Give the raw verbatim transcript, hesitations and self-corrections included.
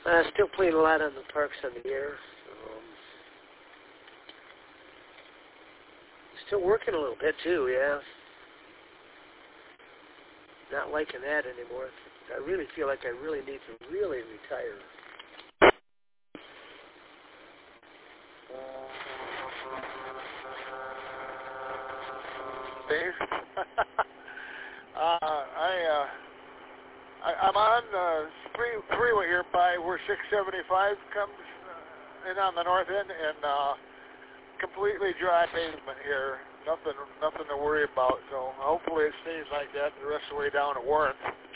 Uh, still playing a lot on the Parks on the Air. Um, still working a little bit too, yeah. Not liking that anymore. I really feel like I really need to really retire. Dave, uh, I, uh, I, I'm on uh, free, freeway here by where six seventy-five comes uh, in on the north end, and uh, completely dry pavement here. Nothing, nothing to worry about. So hopefully it stays like that the rest of the way down to Warren.